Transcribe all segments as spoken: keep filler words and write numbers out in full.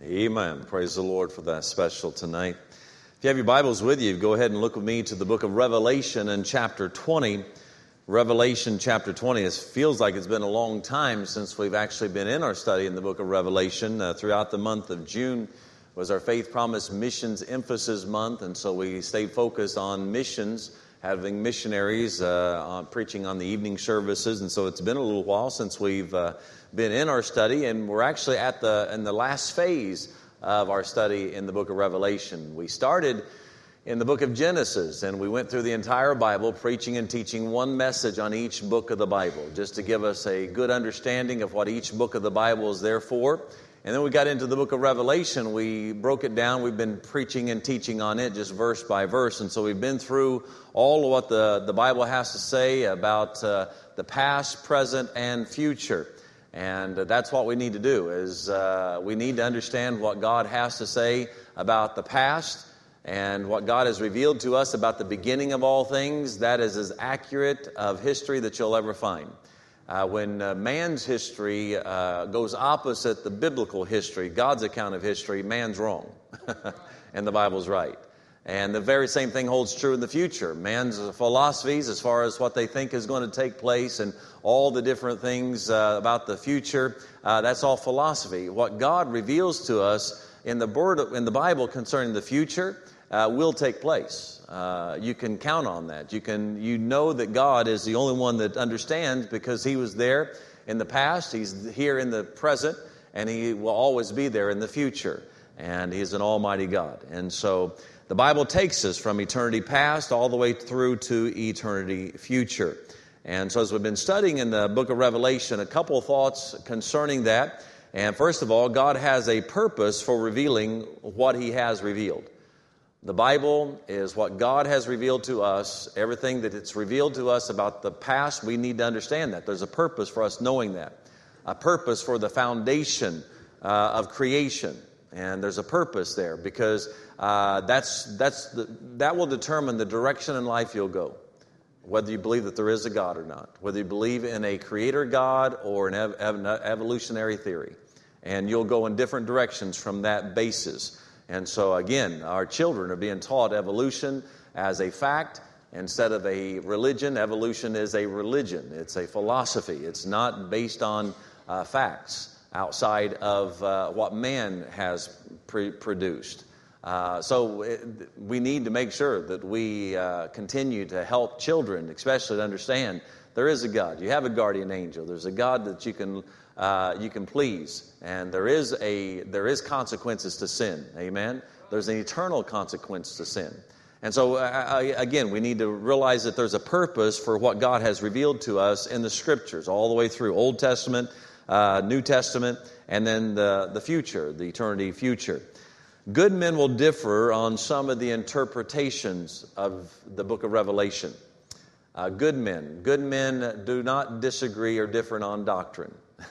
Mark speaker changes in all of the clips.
Speaker 1: Amen. Praise the Lord for that special tonight. If you have your Bibles with you, go ahead and look with me to the book of Revelation in chapter twenty. Revelation chapter twenty. It feels like it's been a long time since we've actually been in our study in the book of Revelation. Uh, throughout the month of June was our Faith Promise Missions Emphasis Month, and so we stayed focused on missions, having missionaries uh, on preaching on the evening services, and so it's been a little while since we've uh, been in our study, and we're actually at the in the last phase of our study in the book of Revelation. We started in the book of Genesis, and we went through the entire Bible, preaching and teaching one message on each book of the Bible, just to give us a good understanding of what each book of the Bible is there for. And then we got into the book of Revelation. We broke it down. We've been preaching and teaching on it just verse by verse. And so we've been through all of what the, the Bible has to say about uh, the past, present, and future. And uh, that's what we need to do, is uh, we need to understand what God has to say about the past and what God has revealed to us about the beginning of all things. That is as accurate of history that you'll ever find. Uh, when uh, man's history uh, goes opposite the biblical history, God's account of history, man's wrong, and the Bible's right. And the very same thing holds true in the future. Man's philosophies, as far as what they think is going to take place, and all the different things uh, about the future, uh, that's all philosophy. What God reveals to us in the word, in the Bible concerning the future uh, will take place. Uh, you can count on that. You can, you know that God is the only one that understands, because He was there in the past, He's here in the present, and He will always be there in the future. And He's an almighty God. And so the Bible takes us from eternity past all the way through to eternity future. And so as we've been studying in the book of Revelation, a couple of thoughts concerning that. And first of all, God has a purpose for revealing what He has revealed. The Bible is what God has revealed to us. Everything that it's revealed to us about the past, we need to understand that. There's a purpose for us knowing that. A purpose for the foundation uh, of creation. And there's a purpose there, because uh, that's that's the, that will determine the direction in life you'll go. Whether you believe that there is a God or not. Whether you believe in a creator God or an ev- ev- evolutionary theory. And you'll go in different directions from that basis. And so again, our children are being taught evolution as a fact instead of a religion. Evolution is a religion. It's a philosophy. It's not based on uh, facts outside of uh, what man has pre- produced. Uh, so it, we need to make sure that we uh, continue to help children, especially to understand there is a God. You have a guardian angel. There's a God that you can uh, you can please, and there is a there is consequences to sin. Amen. There's an eternal consequence to sin, and so uh, again, we need to realize that there's a purpose for what God has revealed to us in the Scriptures, all the way through Old Testament, uh, New Testament, and then the the future, the eternity future. Good men will differ on some of the interpretations of the book of Revelation. Uh, good men. Good men do not disagree or differ on doctrine.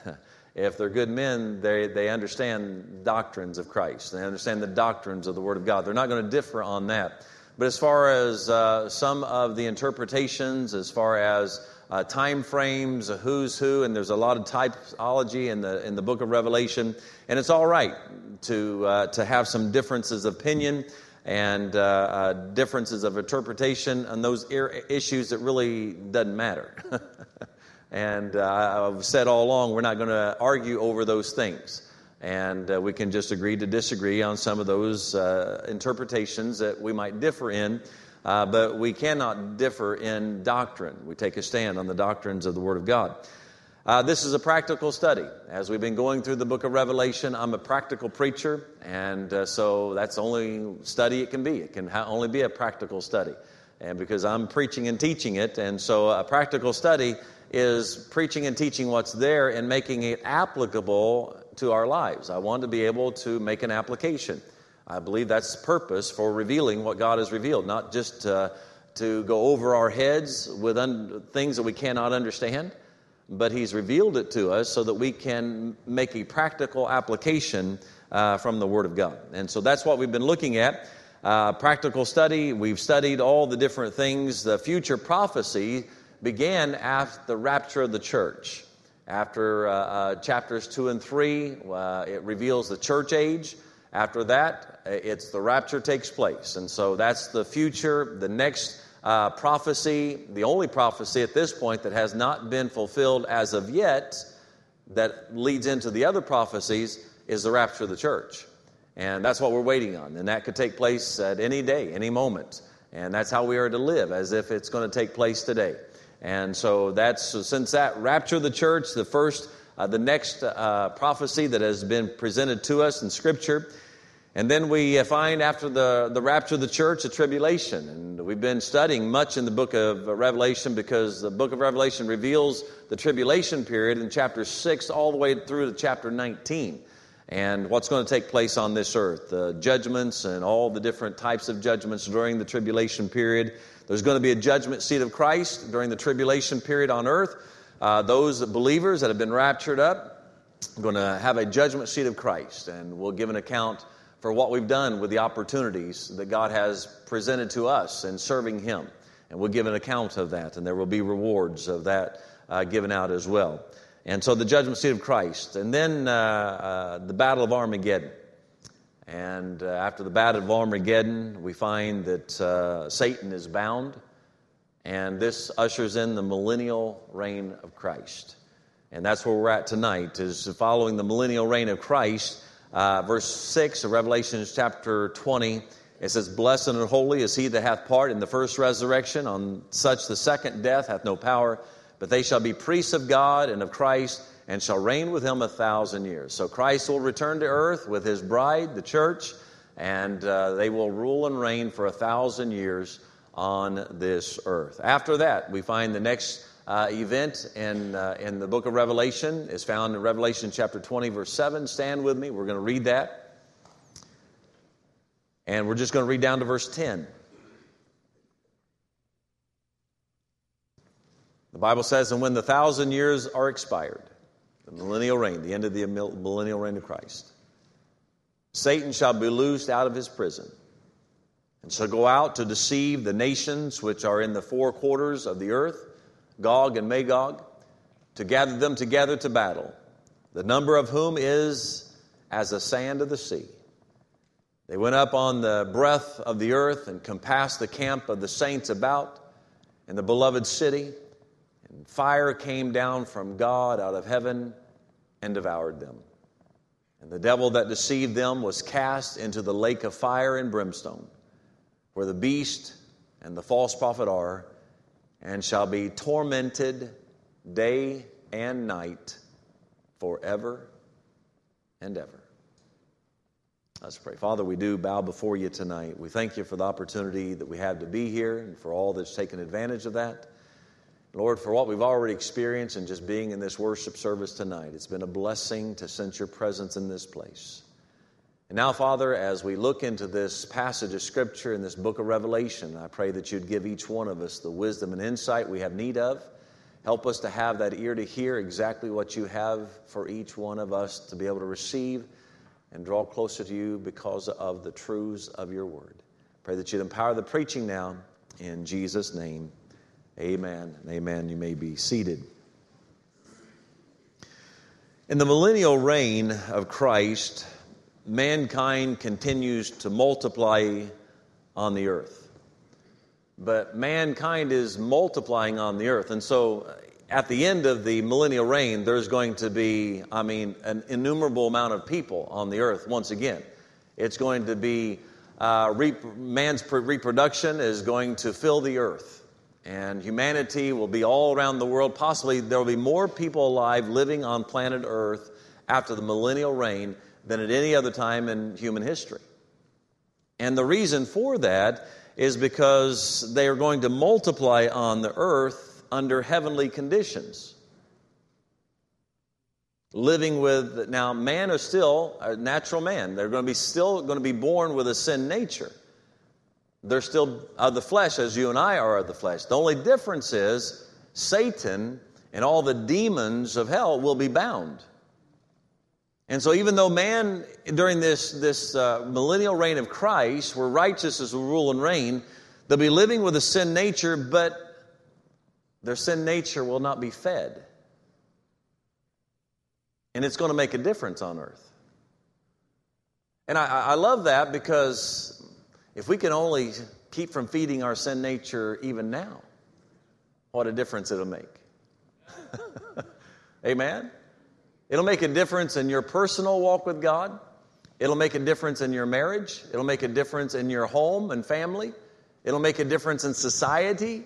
Speaker 1: If they're good men, they, they understand doctrines of Christ. They understand the doctrines of the Word of God. They're not going to differ on that. But as far as uh, some of the interpretations, as far as uh, time frames, who's who, and there's a lot of typology in the in the book of Revelation, and it's all right to uh, to have some differences of opinion and uh, uh, differences of interpretation on those ir- issues that really doesn't matter. And uh, I've said all along, we're not going to argue over those things. And uh, we can just agree to disagree on some of those uh, interpretations that we might differ in. Uh, but we cannot differ in doctrine. We take a stand on the doctrines of the Word of God. Uh, this is a practical study. As we've been going through the book of Revelation, I'm a practical preacher, and uh, so that's the only study it can be. It can ha- only be a practical study, and because I'm preaching and teaching it, and so a practical study is preaching and teaching what's there and making it applicable to our lives. I want to be able to make an application. I believe that's the purpose for revealing what God has revealed, not just uh, to go over our heads with un- things that we cannot understand, but He's revealed it to us so that we can make a practical application uh, from the Word of God. And so that's what we've been looking at. Uh, practical study. We've studied all the different things. The future prophecy began after the rapture of the church. After uh, uh, chapters two and three, uh, it reveals the church age. After that, it's the rapture takes place. And so that's the future, the next uh, prophecy, the only prophecy at this point that has not been fulfilled as of yet, that leads into the other prophecies, is the rapture of the church. And that's what we're waiting on. And that could take place at any day, any moment. And that's how we are to live, as if it's going to take place today. And so that's, so since that rapture of the church, the first, uh, the next uh, prophecy that has been presented to us in Scripture. And then we find after the, the rapture of the church, a tribulation. And we've been studying much in the book of Revelation because the book of Revelation reveals the tribulation period in chapter six all the way through to chapter nineteen. And what's going to take place on this earth, the judgments and all the different types of judgments during the tribulation period. There's going to be a judgment seat of Christ during the tribulation period on earth. Uh, those believers that have been raptured up are going to have a judgment seat of Christ, and we'll give an account for what we've done with the opportunities that God has presented to us in serving Him. And we'll give an account of that, and there will be rewards of that uh, given out as well. And so the judgment seat of Christ. And then uh, uh, the battle of Armageddon. And uh, after the battle of Armageddon, we find that uh, Satan is bound. And this ushers in the millennial reign of Christ. And that's where we're at tonight, is following the millennial reign of Christ. Uh, verse six of Revelation chapter twenty, it says, "Blessed and holy is he that hath part in the first resurrection. On such the second death hath no power. But they shall be priests of God and of Christ, and shall reign with him a thousand years." So Christ will return to earth with his bride, the church, and uh, they will rule and reign for a thousand years on this earth. After that, we find the next uh, event in, uh, in the book of Revelation is found in Revelation chapter twenty, verse seven. Stand with me. We're going to read that. And we're just going to read down to verse ten. The Bible says, "And when the thousand years are expired," the millennial reign, the end of the millennial reign of Christ, "Satan shall be loosed out of his prison, and shall go out to deceive the nations which are in the four quarters of the earth, Gog and Magog, to gather them together to battle, the number of whom is as the sand of the sea. They went up on the breadth of the earth and compassed the camp of the saints about in the beloved city. And fire came down from God out of heaven and devoured them. And the devil that deceived them was cast into the lake of fire and brimstone, where the beast and the false prophet are, and shall be tormented day and night forever and ever." Let's pray. Father, we do bow before you tonight. We thank you for the opportunity that we have to be here and for all that's taken advantage of that. Lord, for what we've already experienced and just being in this worship service tonight, it's been a blessing to sense your presence in this place. And now, Father, as we look into this passage of Scripture in this book of Revelation, I pray that you'd give each one of us the wisdom and insight we have need of. Help us to have that ear to hear exactly what you have for each one of us to be able to receive and draw closer to you because of the truths of your word. Pray that you'd empower the preaching now. In Jesus' name, amen and amen. You may be seated. In the millennial reign of Christ, mankind continues to multiply on the earth. But mankind is multiplying on the earth. And so at the end of the millennial reign, there's going to be, I mean, an innumerable amount of people on the earth once again. It's going to be, uh, re- man's reproduction is going to fill the earth. And humanity will be all around the world. Possibly there will be more people alive living on planet Earth after the millennial reign than at any other time in human history. And the reason for that is because they are going to multiply on the earth under heavenly conditions. Living with, now man is still a natural man. They're going to be still going to be born with a sin nature. They're still of the flesh as you and I are of the flesh. The only difference is Satan and all the demons of hell will be bound. And so even though man, during this, this uh, millennial reign of Christ, where righteousness will rule and reign, they'll be living with a sin nature, but their sin nature will not be fed. And it's going to make a difference on earth. And I, I love that because if we can only keep from feeding our sin nature even now, what a difference it'll make. Amen? It'll make a difference in your personal walk with God. It'll make a difference in your marriage. It'll make a difference in your home and family. It'll make a difference in society.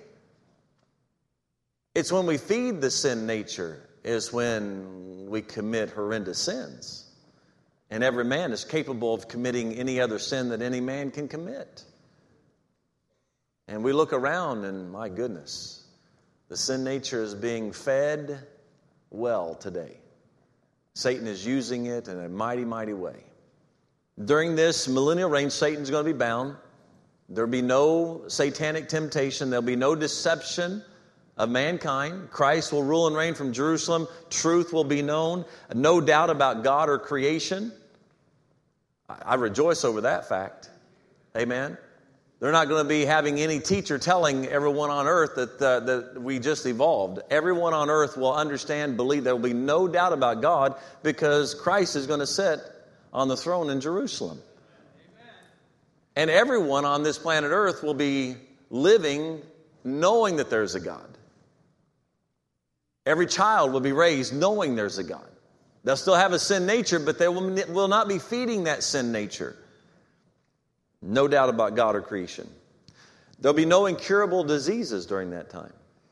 Speaker 1: It's when we feed the sin nature is when we commit horrendous sins. And every man is capable of committing any other sin that any man can commit. And we look around and, my goodness, the sin nature is being fed well today. Satan is using it in a mighty, mighty way. During this millennial reign, Satan's going to be bound. There'll be no satanic temptation. There'll be no deception of mankind. Christ will rule and reign from Jerusalem. Truth will be known. No doubt about God or creation. I rejoice over that fact. Amen. They're not going to be having any teacher telling everyone on earth that, uh, that we just evolved. Everyone on earth will understand, believe there will be no doubt about God because Christ is going to sit on the throne in Jerusalem. Amen. And everyone on this planet earth will be living knowing that there's a God. Every child will be raised knowing there's a God. They'll still have a sin nature, but they will, will not be feeding that sin nature. No doubt about God or creation. There'll be no incurable diseases during that time.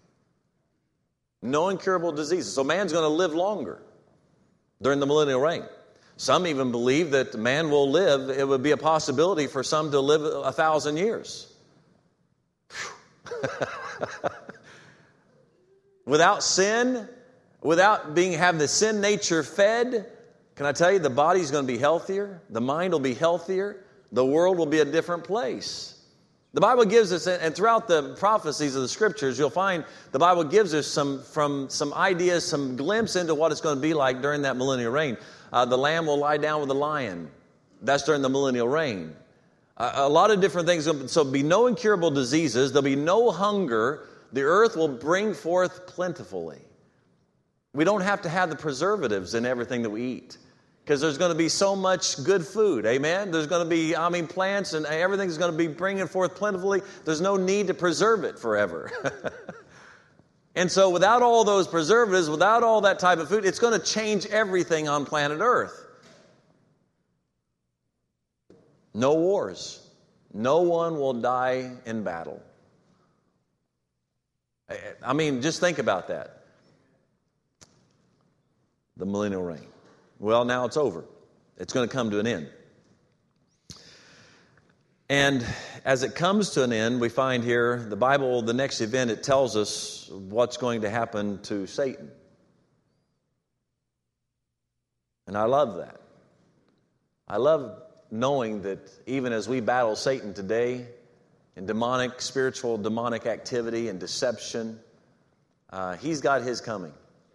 Speaker 1: No incurable diseases. So man's going to live longer during the millennial reign. Some even believe that man will live, it would be a possibility for some to live a thousand years. Without sin, without being having the sin nature fed, can I tell you, the body's going to be healthier, the mind will be healthier, the world will be a different place. The Bible gives us, and throughout the prophecies of the Scriptures, you'll find the Bible gives us some from some ideas, some glimpse into what it's going to be like during that millennial reign. Uh, the lamb will lie down with the lion. That's during the millennial reign. Uh, a lot of different things. So there'll be no incurable diseases. There'll be no hunger. The earth will bring forth plentifully. We don't have to have the preservatives in everything that we eat because there's going to be so much good food. Amen? There's going to be, I mean, plants and everything's going to be bringing forth plentifully. There's no need to preserve it forever. And so without all those preservatives, without all that type of food, it's going to change everything on planet Earth. No wars. No one will die in battle. I mean, just think about that. The millennial reign. Well, now it's over. It's going to come to an end. And as it comes to an end, we find here, the Bible, the next event, it tells us what's going to happen to Satan. And I love that. I love knowing that even as we battle Satan today, in demonic, spiritual, demonic activity and deception, uh, he's got his coming.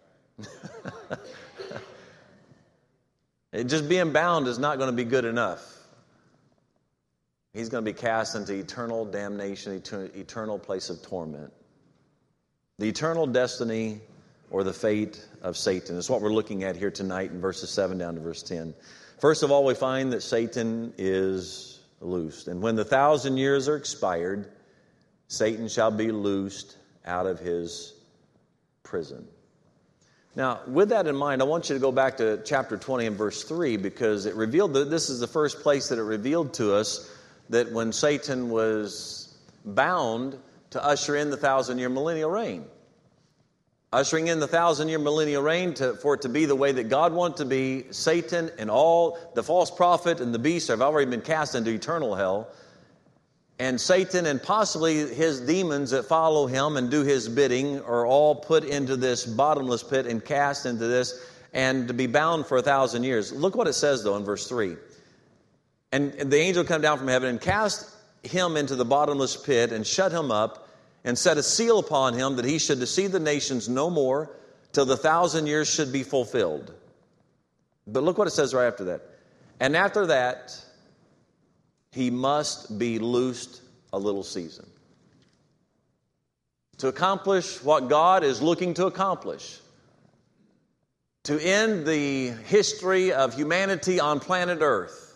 Speaker 1: It just being bound is not going to be good enough. He's going to be cast into eternal damnation, eternal place of torment. The eternal destiny or the fate of Satan is what we're looking at here tonight in verses seven down to verse ten. First of all, we find that Satan is loosed. And when the thousand years are expired, Satan shall be loosed out of his prison. Now, with that in mind, I want you to go back to chapter twenty and verse three because it revealed that this is the first place that it revealed to us that when Satan was bound to usher in the thousand-year millennial reign. Ushering in the thousand-year millennial reign to, for it to be the way that God wanted to be, Satan and all, the false prophet and the beast have already been cast into eternal hell. And Satan and possibly his demons that follow him and do his bidding are all put into this bottomless pit and cast into this and to be bound for a thousand years. Look what it says, though, in verse three. And the angel come down from heaven and cast him into the bottomless pit and shut him up and set a seal upon him that he should deceive the nations no more till the thousand years should be fulfilled. But look what it says right after that. And after that, he must be loosed a little season. To accomplish what God is looking to accomplish. to end the history of humanity on planet Earth,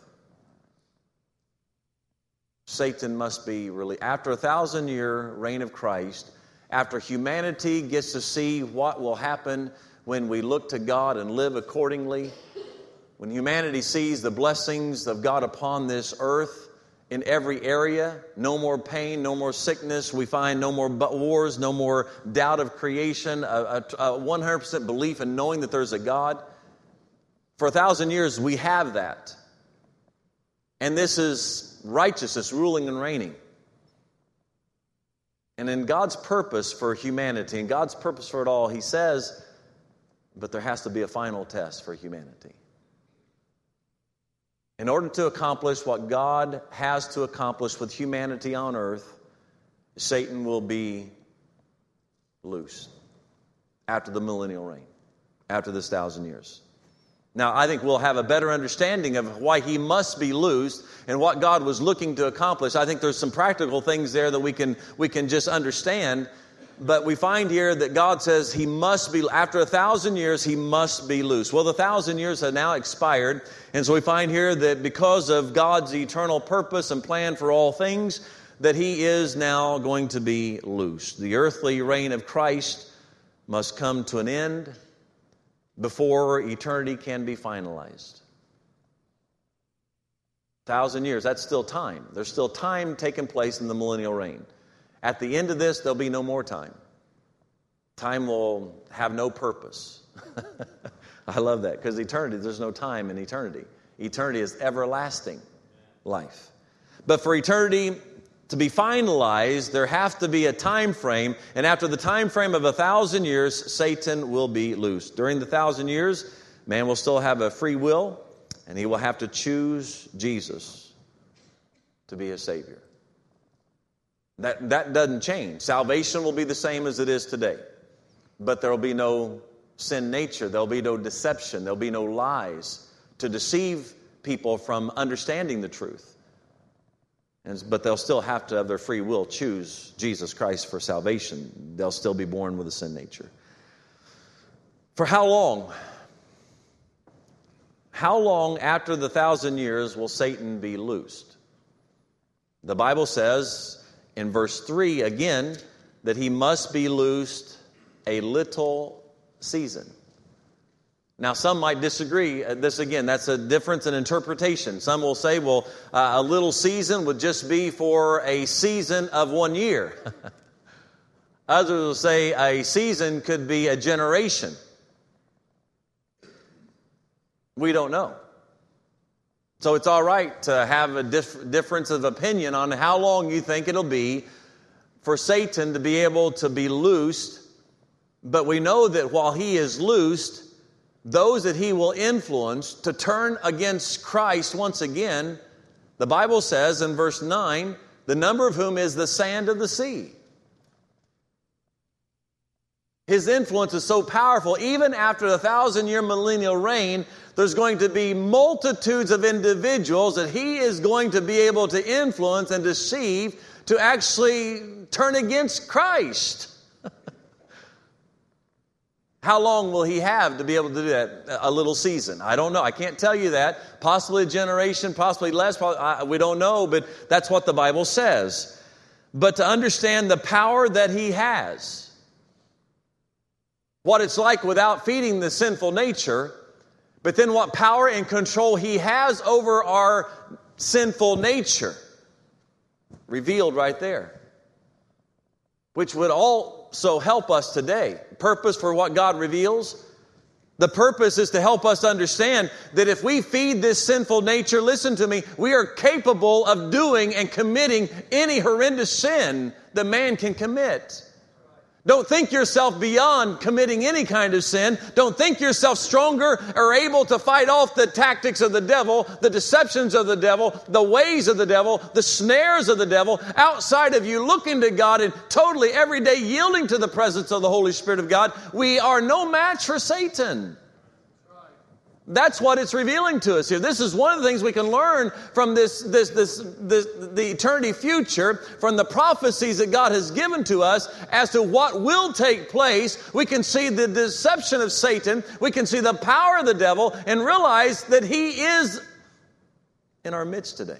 Speaker 1: Satan must be really, after a thousand year reign of Christ, after humanity gets to see what will happen when we look to God and live accordingly, when humanity sees the blessings of God upon this earth in every area, no more pain, no more sickness, we find no more wars, no more doubt of creation, a, a, a one hundred percent belief in knowing that there's a God. For a thousand years, we have that. And this is righteousness ruling and reigning. And in God's purpose for humanity, and God's purpose for it all, He says, but there has to be a final test for humanity. In order to accomplish what God has to accomplish with humanity on earth, Satan will be loosed after the millennial reign, after this thousand years. Now, I think we'll have a better understanding of why he must be loosed and what God was looking to accomplish. I think there's some practical things there that we can we can just understand. But we find here that God says he must be, after a thousand years, he must be loose. Well, the thousand years have now expired. And so we find here that because of God's eternal purpose and plan for all things, that he is now going to be loosed. The earthly reign of Christ must come to an end before eternity can be finalized. Thousand years, that's still time. There's still time taking place in the millennial reign. At the end of this, there'll be no more time. Time will have no purpose. I love that, because eternity, there's no time in eternity. Eternity is everlasting life. But for eternity to be finalized, there has to be a time frame, and after the time frame of a thousand years, Satan will be loosed. During the thousand years, man will still have a free will, and he will have to choose Jesus to be his Savior. That, that doesn't change. Salvation will be the same as it is today. But there will be no sin nature. There will be no deception. There will be no lies to deceive people from understanding the truth. And, but they'll still have to, of their free will, choose Jesus Christ for salvation. They'll still be born with a sin nature. For how long? How long after the thousand years will Satan be loosed? The Bible says in verse three again that he must be loosed a little season. Now, some might disagree. This, again, that's a difference in interpretation. Some will say, well, uh, a little season would just be for a season of one year. Others will say a season could be a generation. We don't know. So it's all right to have a dif- difference of opinion on how long you think it'll be for Satan to be able to be loosed. But we know that while he is loosed, those that he will influence to turn against Christ once again, the Bible says in verse nine, the number of whom is the sand of the sea. His influence is so powerful, even after the thousand-year millennial reign, there's going to be multitudes of individuals that he is going to be able to influence and deceive to actually turn against Christ. How long will he have to be able to do that? A little season. I don't know. I can't tell you that. Possibly a generation, possibly less. Probably, I, we don't know, but that's what the Bible says. But to understand the power that he has, what it's like without feeding the sinful nature, but then what power and control he has over our sinful nature, revealed right there, which would also help us today. Purpose for what God reveals. The purpose is to help us understand that if we feed this sinful nature, listen to me, we are capable of doing and committing any horrendous sin that man can commit. Don't think yourself beyond committing any kind of sin. Don't think yourself stronger or able to fight off the tactics of the devil, the deceptions of the devil, the ways of the devil, the snares of the devil, outside of you looking to God and totally every day yielding to the presence of the Holy Spirit of God. We are no match for Satan. That's what it's revealing to us here. This is one of the things we can learn from this, this, this, this, the eternity future, from the prophecies that God has given to us as to what will take place. We can see the deception of Satan. We can see the power of the devil and realize that he is in our midst today.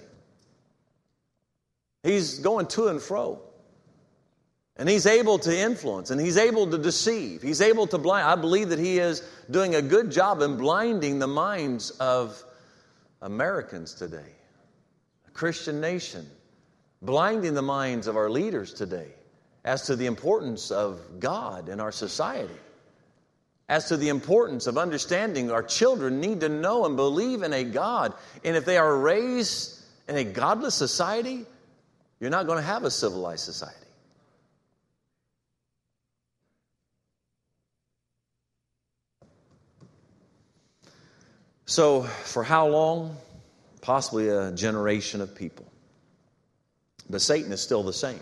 Speaker 1: He's going to and fro. And he's able to influence, and he's able to deceive. He's able to blind. I believe that he is doing a good job in blinding the minds of Americans today, a Christian nation, blinding the minds of our leaders today as to the importance of God in our society, as to the importance of understanding our children need to know and believe in a God. And if they are raised in a godless society, you're not going to have a civilized society. So, for how long? Possibly a generation of people. But Satan is still the same.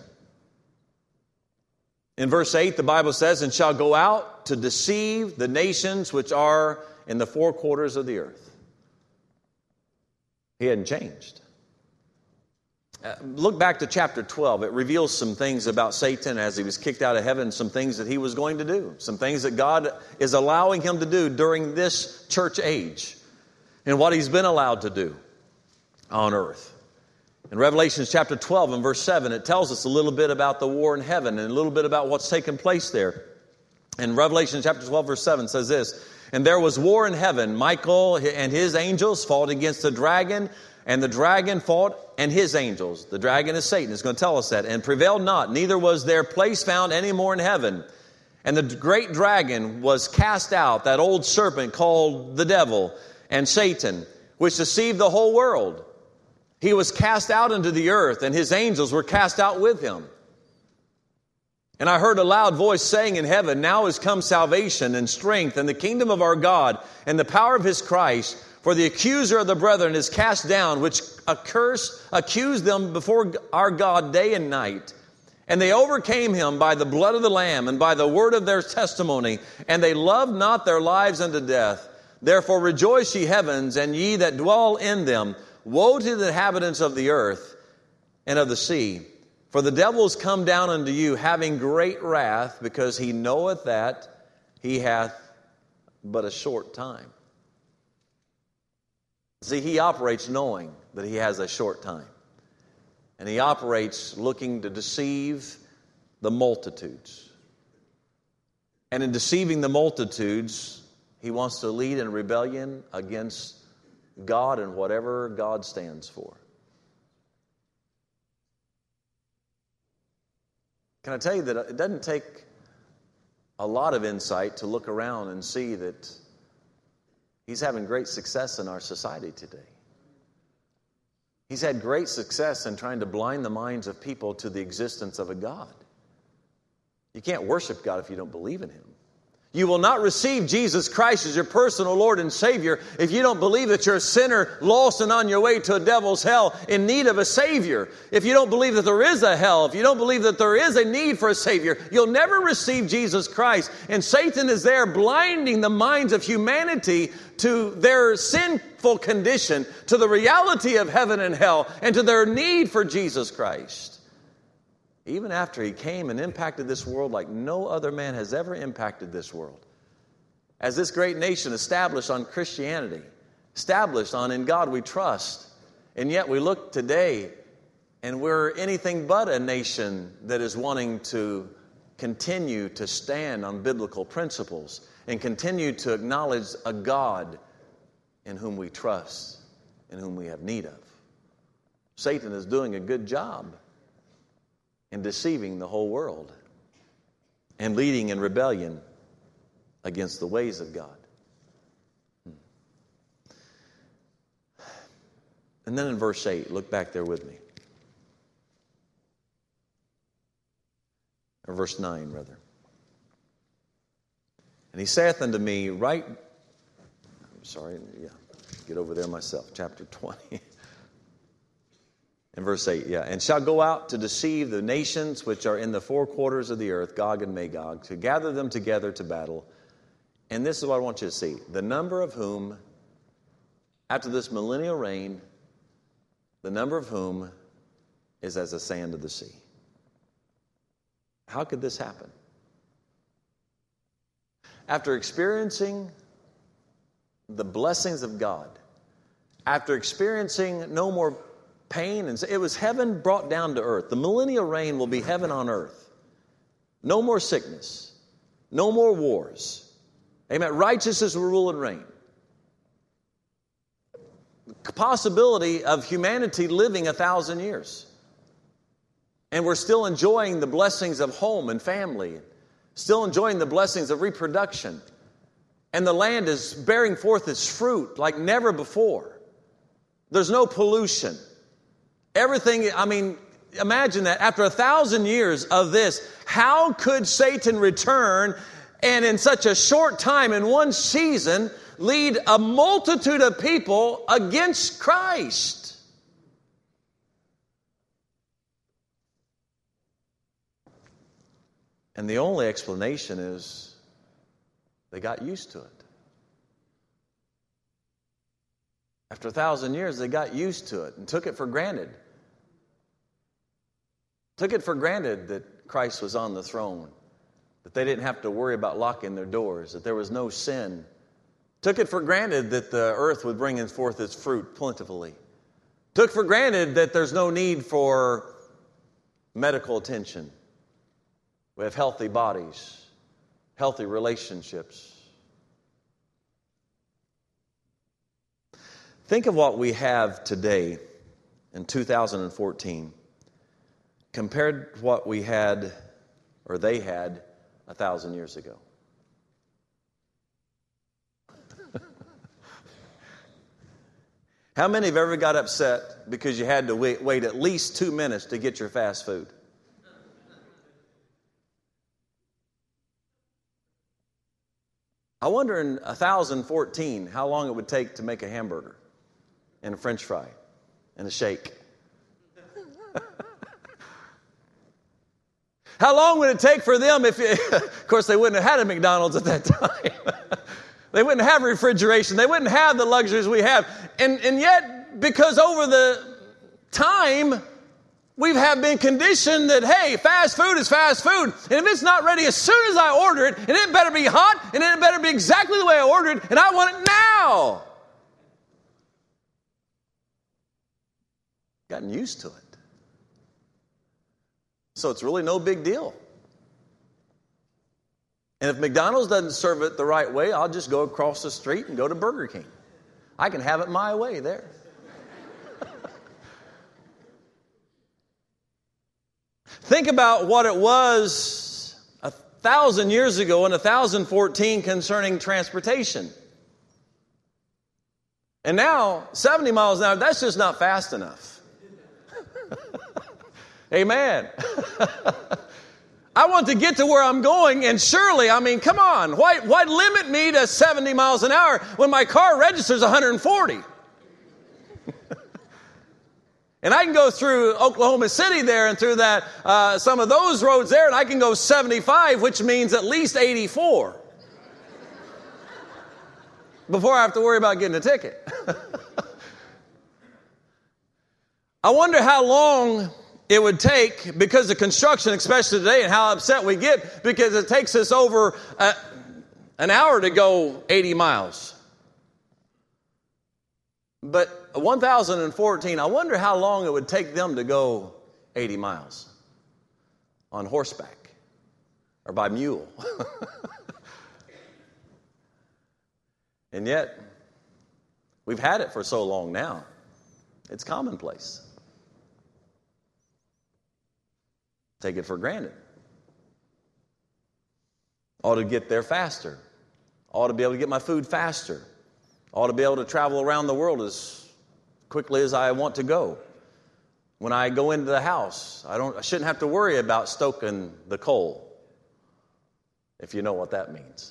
Speaker 1: In verse eight, the Bible says, "And shall go out to deceive the nations which are in the four quarters of the earth." He hadn't changed. Uh, look back to chapter twelve. It reveals some things about Satan as he was kicked out of heaven, some things that he was going to do, some things that God is allowing him to do during this church age, and what he's been allowed to do on earth. In Revelation chapter twelve and verse seven, it tells us a little bit about the war in heaven and a little bit about what's taken place there. In Revelation chapter twelve verse seven says this, "And there was war in heaven. Michael and his angels fought against the dragon, and the dragon fought and his angels." The dragon is Satan. It's going to tell us that. "And prevailed not, neither was their place found any more in heaven. And the great dragon was cast out, that old serpent called the devil and Satan, which deceived the whole world. He was cast out into the earth, and his angels were cast out with him. And I heard a loud voice saying in heaven, Now is come salvation and strength and the kingdom of our God and the power of his Christ. For the accuser of the brethren is cast down, which accused accused them before our God day and night. And they overcame him by the blood of the Lamb and by the word of their testimony, and they loved not their lives unto death. Therefore rejoice, ye heavens, and ye that dwell in them. Woe to the inhabitants of the earth and of the sea. For the devil is come down unto you, having great wrath, because he knoweth that he hath but a short time." See, he operates knowing that he has a short time. And he operates looking to deceive the multitudes. And in deceiving the multitudes, he wants to lead in rebellion against God and whatever God stands for. Can I tell you that it doesn't take a lot of insight to look around and see that he's having great success in our society today. He's had great success in trying to blind the minds of people to the existence of a God. You can't worship God if you don't believe in him. You will not receive Jesus Christ as your personal Lord and Savior if you don't believe that you're a sinner, lost and on your way to a devil's hell in need of a Savior. If you don't believe that there is a hell, if you don't believe that there is a need for a Savior, you'll never receive Jesus Christ. And Satan is there blinding the minds of humanity to their sinful condition, to the reality of heaven and hell, and to their need for Jesus Christ. Even after he came and impacted this world like no other man has ever impacted this world. As this great nation established on Christianity, established on in God we trust, and yet we look today and we're anything but a nation that is wanting to continue to stand on biblical principles and continue to acknowledge a God in whom we trust, in whom we have need of. Satan is doing a good job in deceiving the whole world and leading in rebellion against the ways of God. And then in verse eight, look back there with me. Or verse nine, rather. "And he saith unto me, Write," I'm sorry, yeah, get over there myself, chapter twenty. In verse eight, yeah. "And shall go out to deceive the nations which are in the four quarters of the earth, Gog and Magog, to gather them together to battle. And this is what I want you to see. The number of whom after this millennial reign, the number of whom is as the sand of the sea. How could this happen? After experiencing the blessings of God, after experiencing no more pain, and it was heaven brought down to earth. The millennial reign will be heaven on earth. No more sickness. No more wars. Amen. Righteousness will rule and reign. The possibility of humanity living a thousand years. And we're still enjoying the blessings of home and family. Still enjoying the blessings of reproduction. And the land is bearing forth its fruit like never before. There's no pollution. Everything, I mean, imagine that. After a thousand years of this, how could Satan return and in such a short time, in one season, lead a multitude of people against Christ? And the only explanation is they got used to it. After a thousand years, they got used to it and took it for granted. Took it for granted that Christ was on the throne, that they didn't have to worry about locking their doors, that there was no sin. Took it for granted that the earth would bring forth its fruit plentifully. Took for granted that there's no need for medical attention. We have healthy bodies, healthy relationships. Think of what we have today in two thousand fourteen compared to what we had, or they had, a thousand years ago. How many have ever got upset because you had to wait, wait at least two minutes to get your fast food? I wonder in one thousand fourteen how long it would take to make a hamburger and a French fry and a shake. How long would it take for them if, you, of course, they wouldn't have had a McDonald's at that time. They wouldn't have refrigeration. They wouldn't have the luxuries we have. And, and yet, because over the time, we have been conditioned that, hey, fast food is fast food. And if it's not ready as soon as I order it, and it better be hot, and it better be exactly the way I ordered it, and I want it now. Gotten used to it. So it's really no big deal. And if McDonald's doesn't serve it the right way, I'll just go across the street and go to Burger King. I can have it my way there. Think about what it was a thousand years ago in one thousand fourteen concerning transportation. And now, seventy miles an hour, that's just not fast enough. Amen. I want to get to where I'm going, and surely, I mean, come on. Why, why limit me to seventy miles an hour when my car registers one hundred forty? And I can go through Oklahoma City there and through that uh, some of those roads there, and I can go seventy-five, which means at least eighty-four. Before I have to worry about getting a ticket. I wonder how long it would take, because of construction, especially today, and how upset we get, because it takes us over uh, an hour to go eighty miles. But one thousand fourteen, I wonder how long it would take them to go eighty miles on horseback or by mule. And yet, we've had it for so long now, it's commonplace. Take it for granted. Ought to get there faster. Ought to be able to get my food faster. Ought to be able to travel around the world as quickly as I want to go. When I go into the house, I don't I shouldn't have to worry about stoking the coal, if you know what that means.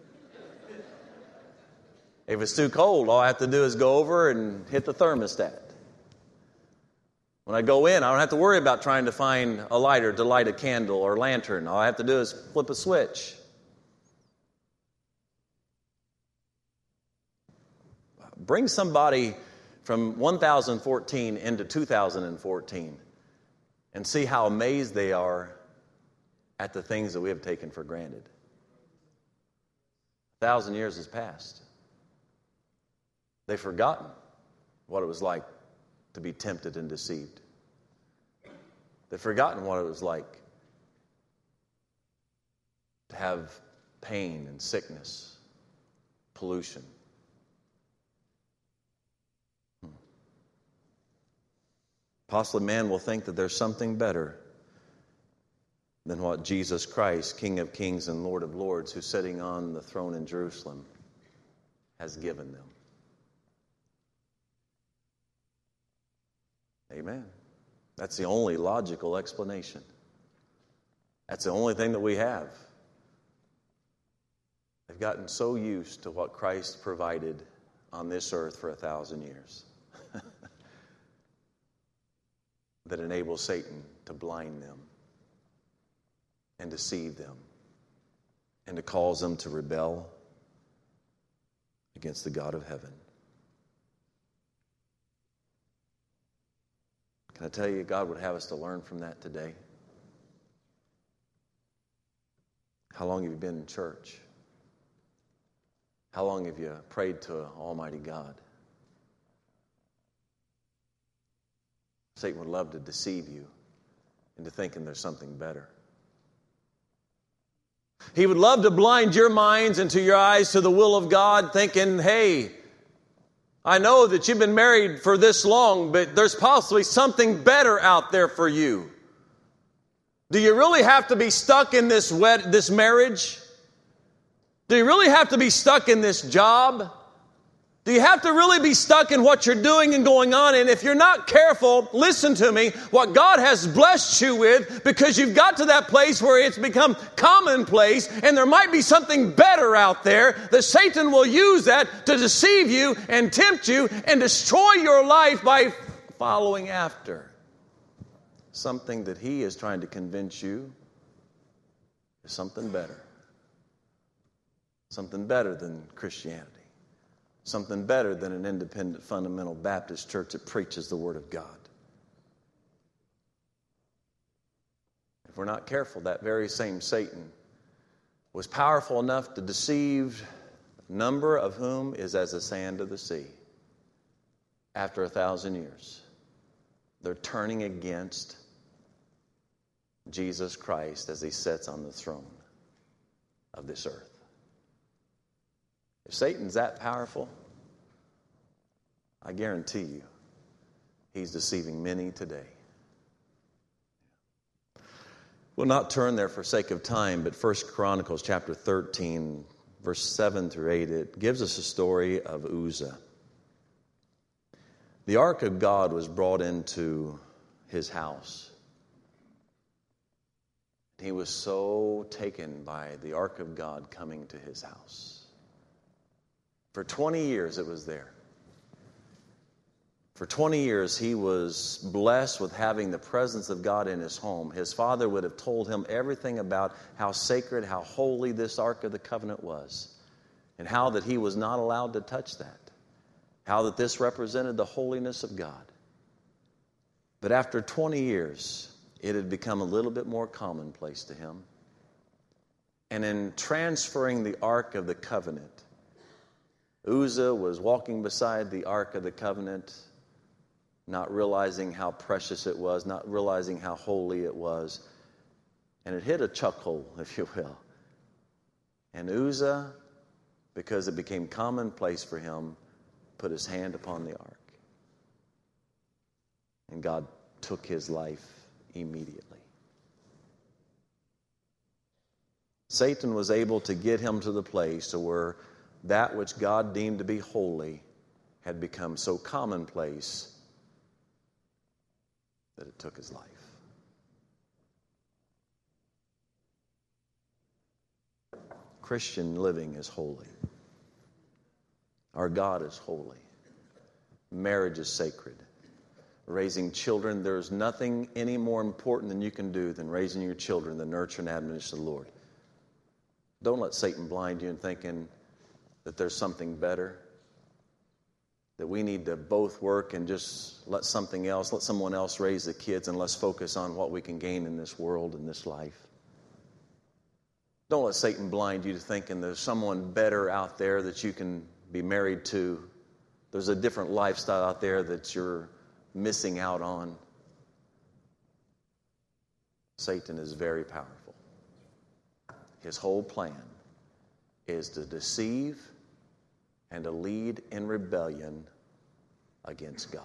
Speaker 1: If it's too cold, all I have to do is go over and hit the thermostat. When I go in, I don't have to worry about trying to find a lighter to light a candle or lantern. All I have to do is flip a switch. Bring somebody from one thousand fourteen into two thousand fourteen and see how amazed they are at the things that we have taken for granted. A thousand years has passed. They've forgotten what it was like to be tempted and deceived. They've forgotten what it was like to have pain and sickness, pollution. Hmm. Possibly man will think that there's something better than what Jesus Christ, King of Kings and Lord of Lords, who's sitting on the throne in Jerusalem, has given them. Amen. That's the only logical explanation. That's the only thing that we have. They've gotten so used to what Christ provided on this earth for a thousand years that enables Satan to blind them and deceive them and to cause them to rebel against the God of heaven. Can I tell you, God would have us to learn from that today? How long have you been in church? How long have you prayed to Almighty God? Satan would love to deceive you into thinking there's something better. He would love to blind your minds and to your eyes to the will of God, thinking, hey, I know that you've been married for this long, but there's possibly something better out there for you. Do you really have to be stuck in this wed- this marriage? Do you really have to be stuck in this job? Do you have to really be stuck in what you're doing and going on? And if you're not careful, listen to me, what God has blessed you with, because you've got to that place where it's become commonplace and there might be something better out there, that Satan will use that to deceive you and tempt you and destroy your life by following after something that he is trying to convince you is something better. Something better than Christianity. Something better than an independent fundamental Baptist church that preaches the Word of God. If we're not careful, that very same Satan was powerful enough to deceive a number of whom is as the sand of the sea. After a thousand years, they're turning against Jesus Christ as he sits on the throne of this earth. If Satan's that powerful, I guarantee you, he's deceiving many today. We'll not turn there for sake of time, but First Chronicles chapter thirteen, verse seven through eight, it gives us a story of Uzzah. The ark of God was brought into his house. He was so taken by the ark of God coming to his house. For twenty years it was there. For twenty years he was blessed with having the presence of God in his home. His father would have told him everything about how sacred, how holy this Ark of the Covenant was, and how that he was not allowed to touch that, how that this represented the holiness of God. But after twenty years, it had become a little bit more commonplace to him. And in transferring the Ark of the Covenant, Uzzah was walking beside the Ark of the Covenant, not realizing how precious it was, not realizing how holy it was. And it hit a chuck hole, if you will. And Uzzah, because it became commonplace for him, put his hand upon the ark. And God took his life immediately. Satan was able to get him to the place where that which God deemed to be holy had become so commonplace that it took his life. Christian living is holy. Our God is holy. Marriage is sacred. Raising children, there's nothing any more important than you can do than raising your children, the nurture and admonition of the Lord. Don't let Satan blind you in thinking that there's something better. that we need to both work and just let something else, let someone else raise the kids, and let's focus on what we can gain in this world, in this life. Don't let Satan blind you to thinking there's someone better out there that you can be married to. There's a different lifestyle out there that you're missing out on. Satan is very powerful. His whole plan is to deceive and to lead in rebellion against God.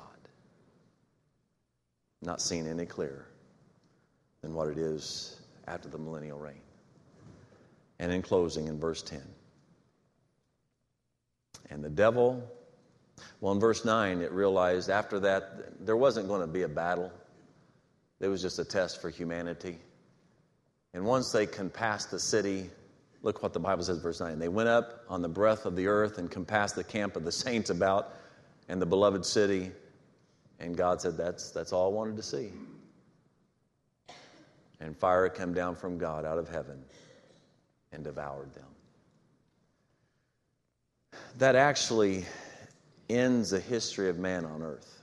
Speaker 1: Not seen any clearer than what it is after the millennial reign. And in closing, in verse ten. And the devil, well, in verse nine, it realized after that there wasn't going to be a battle. It was just a test for humanity. And once they compassed the city, look what the Bible says, verse nine. They went up on the breadth of the earth and compassed the camp of the saints about and the beloved city. And God said, that's, that's all I wanted to see. And fire came down from God out of heaven and devoured them. That actually ends the history of man on earth.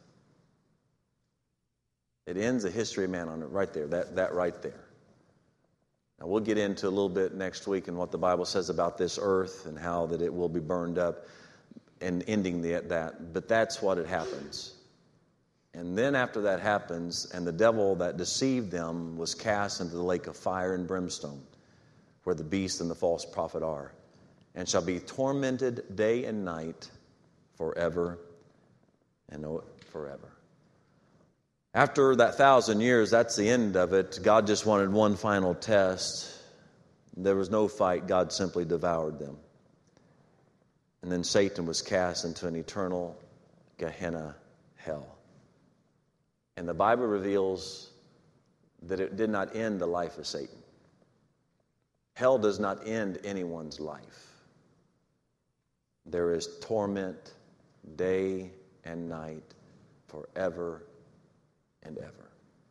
Speaker 1: It ends the history of man on earth right there, that, that right there. Now we'll get into a little bit next week and what the Bible says about this earth and how that it will be burned up and ending the, that. But that's what it happens. And then after that happens, and the devil that deceived them was cast into the lake of fire and brimstone, where the beast and the false prophet are, and shall be tormented day and night forever and forever. After that thousand years, that's the end of it. God just wanted one final test. There was no fight. God simply devoured them. And then Satan was cast into an eternal Gehenna hell. And the Bible reveals that it did not end the life of Satan. Hell does not end anyone's life. There is torment day and night forever and ever.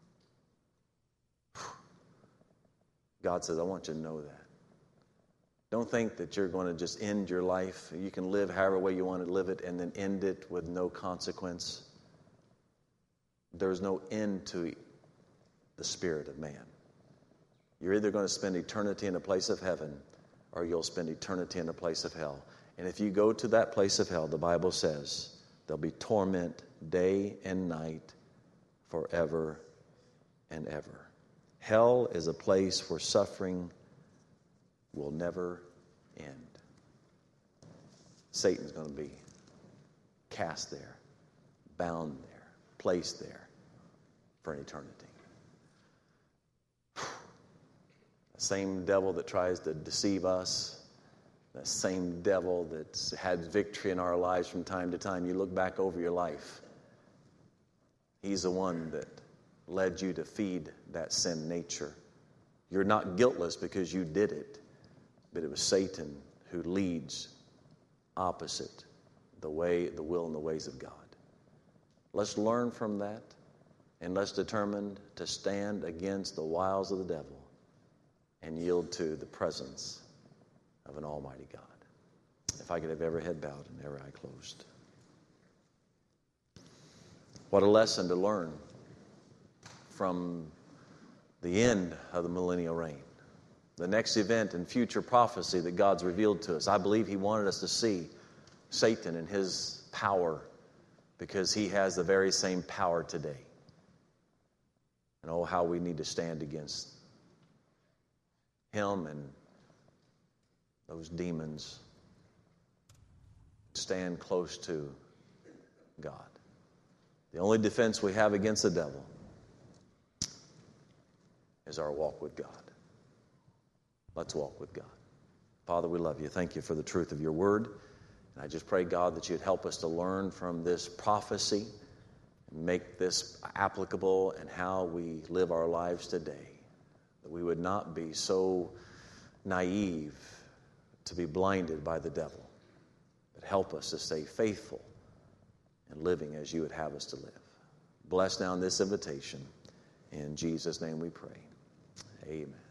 Speaker 1: God says, I want you to know that. Don't think that you're going to just end your life. You can live however way you want to live it and then end it with no consequence. There's no end to the spirit of man. You're either going to spend eternity in a place of heaven or you'll spend eternity in a place of hell. And if you go to that place of hell, the Bible says there'll be torment day and night forever and ever. Hell is a place where suffering will never end. Satan's going to be cast there, bound there, placed there for an eternity. The same devil that tries to deceive us, the same devil that's had victory in our lives from time to time. You look back over your life, he's the one that led you to feed that sin nature. You're not guiltless because you did it, but it was Satan who leads opposite the way, the will and the ways of God. Let's learn from that, and let's determine to stand against the wiles of the devil and yield to the presence of an almighty God. If I could have every head bowed and every eye closed. What a lesson to learn from the end of the millennial reign. The next event and future prophecy that God's revealed to us. I believe He wanted us to see Satan and his power, because he has the very same power today. And oh, how we need to stand against him and those demons. Stand close to God. The only defense we have against the devil is our walk with God. Let's walk with God. Father, we love you. Thank you for the truth of your word. And I just pray, God, that you'd help us to learn from this prophecy and make this applicable in how we live our lives today. That we would not be so naive to be blinded by the devil, but help us to stay faithful and living as you would have us to live. Bless now in this invitation. In Jesus' name we pray. Amen.